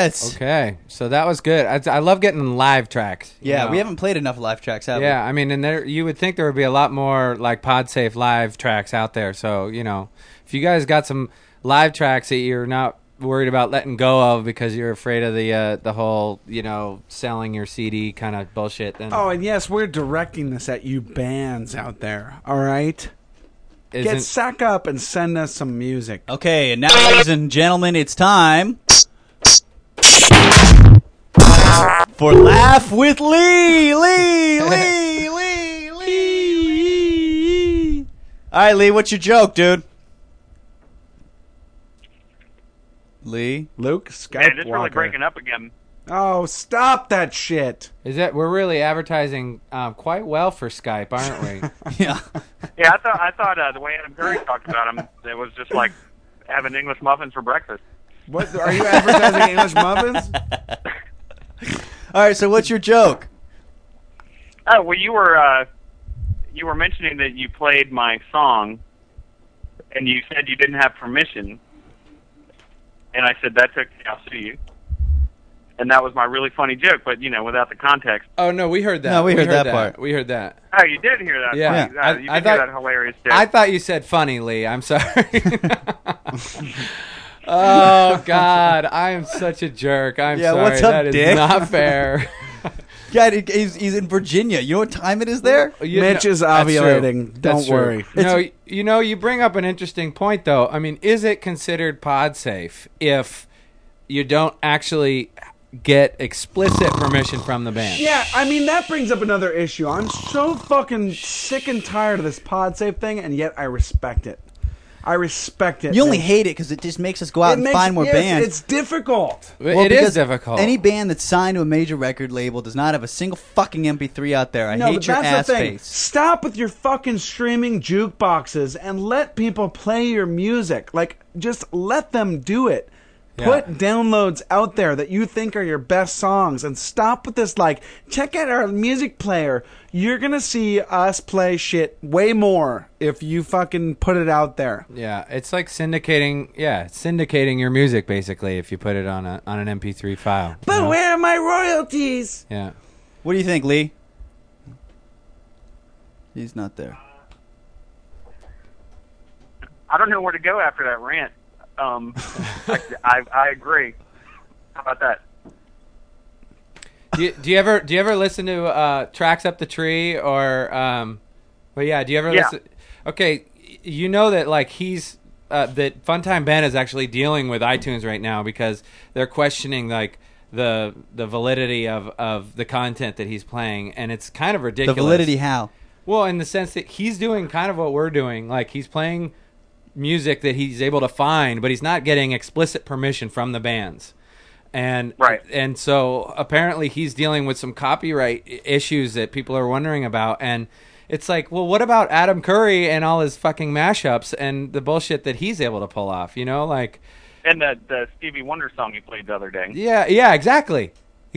Yes. Okay, so that was good. I love getting live tracks. you Yeah, know? we haven't played enough live tracks, have Yeah, I mean, and there you would think there would be a lot more like PodSafe live tracks out there. So if you guys got some live tracks that you're not worried about letting go of because you're afraid of the whole selling your CD kind of bullshit, then Oh, and yes, we're directing this at you bands out there. All right, get sack up and send us some music. we? Okay, and now, ladies and gentlemen, it's time for Laugh with Lee. Lee. All right, Lee, what's your joke, dude? Lee? Luke, Skype Man, it's really Walker. breaking up again. Oh, stop that shit. is that we're really advertising quite well for Skype, aren't we? Yeah. Yeah, I thought the way Adam Curry talked about him, it was just like having English muffins for breakfast. What are you advertising? English muffins? All right, so what's your joke? Oh, well, you were mentioning that you played my song, and you said you didn't have permission, and I said that's okay, I'll sue you. And that was my really funny joke, but without the context. Oh no, we heard that. No, we heard that part. We heard that. Oh, you did hear that? Yeah. Funny. I- You I did thought- hear that hilarious joke. I thought you said funny, Lee. I'm sorry. Oh God, I am such a jerk. I'm Yeah, sorry. what's up, that is Dick? not fair. Yeah, he's in Virginia. You know what time it is there? Mitch is that's true. ovulating. That's Don't worry. true. You bring up an interesting point, though. I mean, is it considered pod safe if you don't actually get explicit permission from the band? Yeah, I mean, that brings up another issue. I'm so fucking sick and tired of this PodSafe thing, and yet I respect it. I respect it. You only man. hate it because it just makes us go out It and makes- find more yes, bands. It's difficult. Well, It is because difficult. Any band that's signed to a major record label does not have a single fucking MP3 out there. I No, hate but your that's ass the thing. face. Stop with your fucking streaming jukeboxes and let people play your music. Like, just let them do it. Put downloads out there that you think are your best songs, and stop with this, like, check out our music player. You're gonna see us play shit way more if you fucking put it out there. Yeah, it's like syndicating your music, basically, if you put it on an MP3 file. But where are my royalties? Yeah. What do you think, Lee? He's not there. I don't know where to go after that rant. I agree. How about that? Do you ever listen to Tracks Up the Tree or do you ever Yeah. listen? Okay, you know that like he's that Funtime Ben is actually dealing with iTunes right now because they're questioning like the validity of the content that he's playing, and it's kind of The ridiculous. validity how? Well, in the sense that he's doing kind of what we're doing, like he's playing music that he's able to find, but he's not getting explicit permission from the bands. And Right. and so apparently he's dealing with some copyright issues that people are wondering about, and it's like, well, what about Adam Curry and all his fucking mashups and the bullshit that he's able to pull off, like And the Stevie Wonder song you played the other day. yeah, exactly.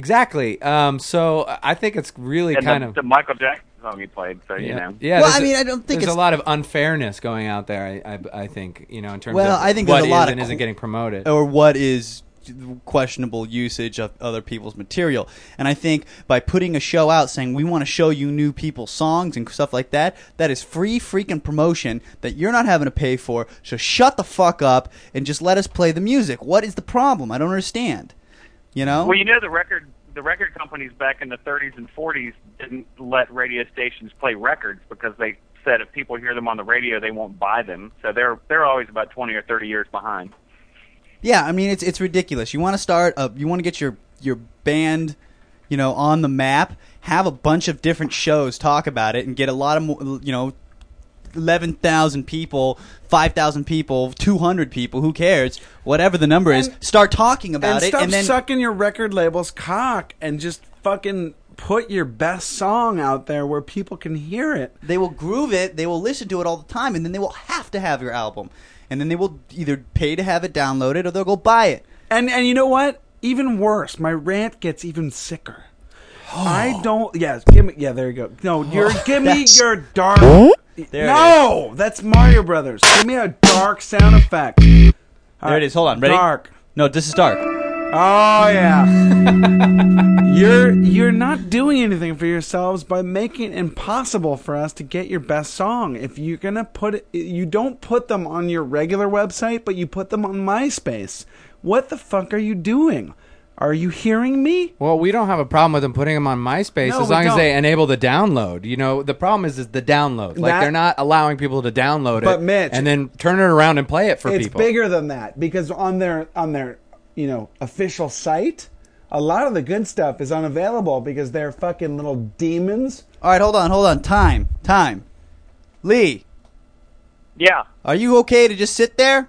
So I think it's really And kind the, of the Michael Jackson song you played, so you know. Yeah, Well, there's I mean, I don't think there's it's- a lot of unfairness going out there. I think in terms Well, of I think what there's a lot is of and isn't getting promoted. Or what is questionable usage of other people's material. And I think by putting a show out saying we want to show you new people's songs and stuff like that, that is free freaking promotion that you're not having to pay for. So shut the fuck up and just let us play the music. What is the problem? I don't understand. Well, the record companies back in the 30s and 40s didn't let radio stations play records because they said if people hear them on the radio, they won't buy them. So they're always about 20 or 30 years behind. Yeah, I mean it's ridiculous. You want to you want to get your band, on the map. Have a bunch of different shows talk about it and get a lot of 11,000 people, 5,000 people, 200 people. Who cares? Whatever the number is, start talking about it, stop and then sucking your record label's cock and just fucking put your best song out there where people can hear it. they will groove it. They will listen to it all the time, and then they will have to have your album, and then they will either pay to have it downloaded or they'll go buy it. And you know what? Even worse, my rant gets even sicker. I don't. Yes, give me. Yeah, there you go. No, give me your dark. No, that's Mario Brothers. Give me a dark sound effect. There it is. Hold on. Ready? Dark. No, this is dark. Oh yeah. You're not doing anything for yourselves by making it impossible for us to get your best song. If you're gonna put it, you don't put them on your regular website, but you put them on MySpace. What the fuck are you doing? Are you hearing me? Well, we don't have a problem with them putting them on MySpace No, as we long as don't. they enable the download. You know, the problem is the download. Like, That- they're not allowing people to download But it Mitch, and then turn it around and play it for It's people. bigger than that because on their official site, a lot of the good stuff is unavailable because they're fucking little demons. All right, hold on. Time. Lee, Yeah. are you okay to just sit there?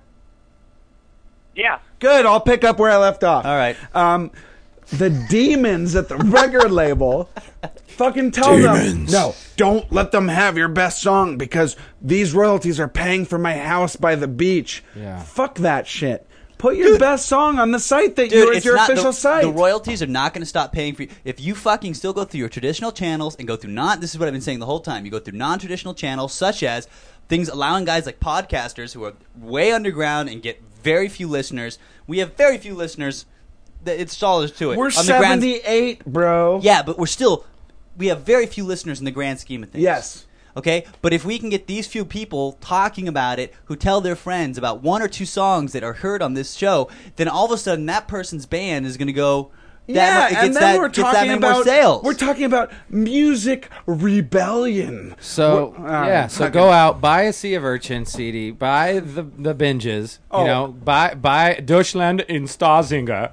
Yeah. Good, I'll pick up where I left off. All right. The demons at the record label fucking tell them, no, don't let them have your best song because these royalties are paying for my house by the beach. Yeah. Fuck that shit. Put your best song on the site that Dude, it's your not official site. The royalties are not going to stop paying for you. If you fucking still go through your traditional channels and go through this is what I've been saying the whole time. You go through non-traditional channels such as things allowing guys like podcasters who are way underground and get very few listeners. We have very few listeners. It's all there's to it. We're On the grand- 78, bro. Yeah, but we have very few listeners in the grand scheme of things. Yes. Okay? But if we can get these few people talking about it who tell their friends about one or two songs that are heard on this show, then all of a sudden that person's band is going to go... And then we're talking about more sales. We're talking about music rebellion. So Fucking- go out, buy a Sea of Urchin CD, buy the binges, Oh. buy Deutschland in Starsinger,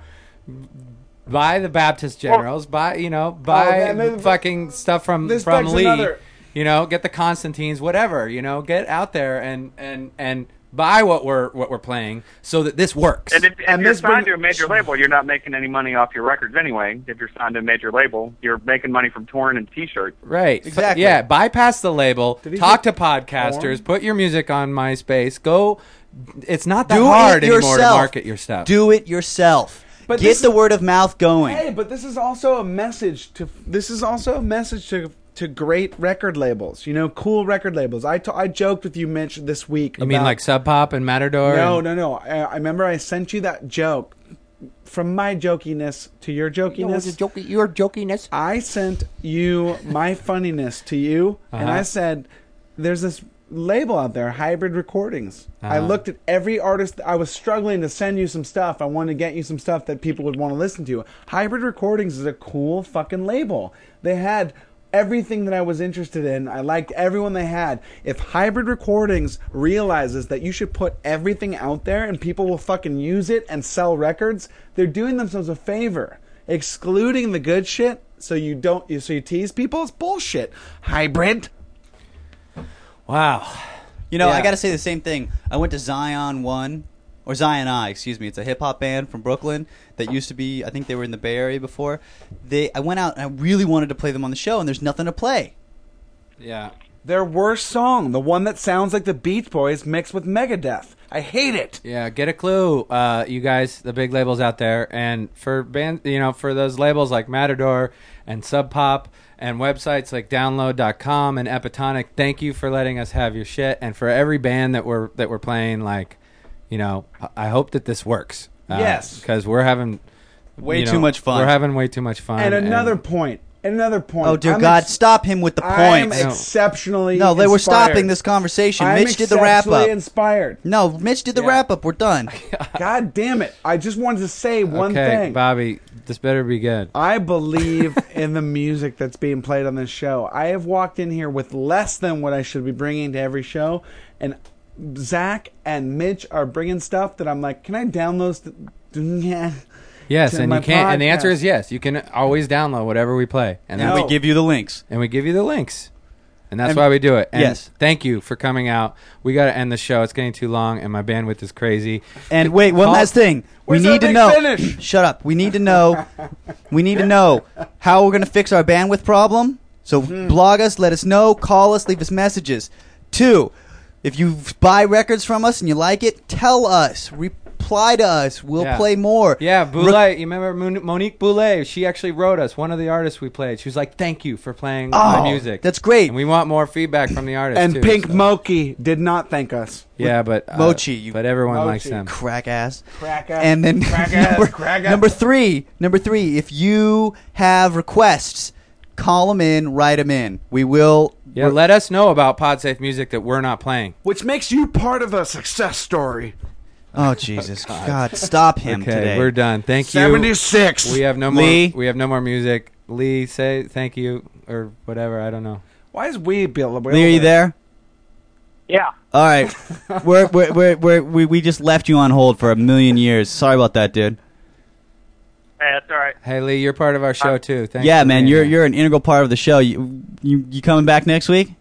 buy the Baptist Generals, buy man, fucking stuff from this begs Lee, another- get the Constantines, whatever, get out there and buy what we're playing so that this works. And if And you're this signed bring- to a major label, you're not making any money off your records anyway. If you're signed to a major label, you're making money from touring and T-shirts. Right. Exactly. Yeah, bypass the label, Did he talk say to podcasters, porn? put your music on MySpace, go. It's not that Do hard it anymore to yourself. market your stuff. Do it yourself. But Get this the is- word of mouth going. Hey, but this is also a message to great record labels. Cool record labels. I joked with you, Mitch, this week. You mean like Sub Pop and Matador? No. I remember I sent you that joke. From my jokiness to your jokiness, Your jokiness. I sent you my funniness to you, and Uh-huh. I said, "There's this label out there, Hybrid Recordings." I Uh-huh. looked at every artist. I was struggling to send you some stuff. I wanted to get you some stuff that people would want to listen to. Hybrid Recordings is a cool fucking label. They had everything that I was interested in. I liked everyone they had. If Hybrid Recordings realizes that you should put everything out there and people will fucking use it and sell records, they're doing themselves a favor. Excluding the good shit so you tease people is bullshit. Hybrid. Wow. I Yeah. got to say the same thing. I went to Zion I, excuse me. It's a hip-hop band from Brooklyn that used to be, I think they were in the Bay Area before. I went out and I really wanted to play them on the show, and there's nothing to play. Yeah. Their worst song, the one that sounds like the Beach Boys mixed with Megadeth. I hate it. Yeah, get a clue, you guys, the big labels out there, and for band, for those labels like Matador and Sub Pop and websites like Download.com and Epitonic. Thank you for letting us have your shit, and for every band that we're playing, I hope that this works. Yes. because we're having Way too much fun. We're having way too much fun. And another point. Oh, dear I'm God, stop him with the I'm points. exceptionally No, they were inspired. stopping this conversation. I'm Mitch did the wrap exceptionally up. inspired. No, Mitch did the Yeah. wrap up. We're done. God damn it. I just wanted to say one okay, thing. Bobby, this better be good. I believe in the music that's being played on this show. I have walked in here with less than what I should be bringing to every show, and Zach and Mitch are bringing stuff that I'm like, can I download? Yeah. Yes, to and my you can, and the answer podcast. is yes. You can always download whatever we play, and And No. we give you the links. we give you the links, and that's And- why we do it. And yes. thank you for coming out. We got to end the show. It's getting too long, and my bandwidth is crazy. And wait, one Call- last thing. Where's we our need to big know. finish? Shut up. We need to know. We need to know how we're going to fix our bandwidth problem. So blog us, let us know, call us, leave us messages. 2, if you buy records from us and you like it, tell us. reply to us. We'll Yeah. play more. Yeah, Boulay. You remember Monique Boulay? She actually wrote us, one of the artists we played. She was like, thank you for playing my music. That's great. And we want more feedback from the artists, And too. Pink so. Moki did not thank us. Yeah, but... Mochi, you but everyone Mochi. likes them. Crack ass. Crack ass. And then Crack ass, number, crack ass. number three, if you have requests, call them in, write them in. We will. Yeah, let us know about PodSafe music that we're not playing. Which makes you part of the success story. Oh Jesus, God, stop him Okay, today. we're done. Thank you. 76. We have no more. Lee? We have no more music. Lee, say thank you or whatever. I don't know. Why is we Bill? Lee, are you there? Yeah. All right, we just left you on hold for a million years. Sorry about that, dude. Hey, that's all right. Hey, Lee, you're part of our show too. Thanks. Yeah, for man, being here. you're an integral part of the show. You coming back next week?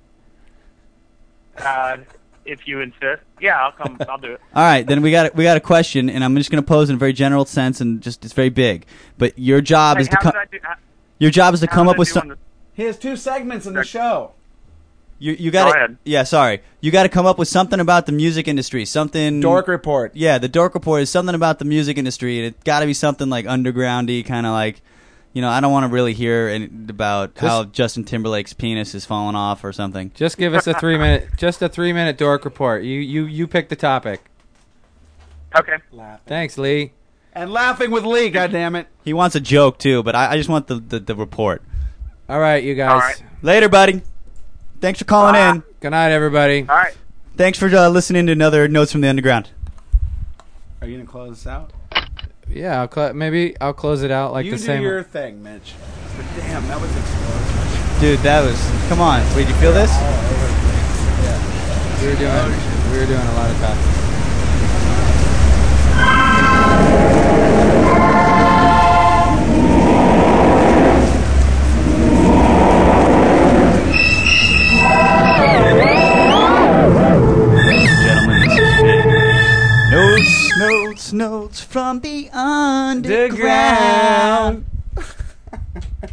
If you insist, yeah, I'll come. I'll do it. All right, then we got a question, and I'm just going to pose in a very general sense, and just it's very big. But your job Hey, is to how come. did I do? Your job is to how come did up I with do on some. He has 2 segments in the show. You got Go ahead. Yeah, sorry. You got to come up with something about the music industry. Something. Dork Report. Yeah, the Dork Report is something about the music industry, and it's got to be something like undergroundy, kind of like. I don't want to really hear about how Justin Timberlake's penis is falling off or something. Just give us a 3-minute dork report. You pick the topic. Okay. Thanks, Lee. And laughing with Lee, goddammit. He wants a joke too, but I just want the report. All right, you guys. All right. Later, buddy. Thanks for calling in. Good night, everybody. All right. Thanks for listening to another Notes from the Underground. Are you going to close this out? Yeah, maybe I'll close it out like You the do same. your thing, Mitch. But damn, that was explosive. Dude, that was... Come on. Wait, you feel this? We were doing a lot of talking. Notes from the underground.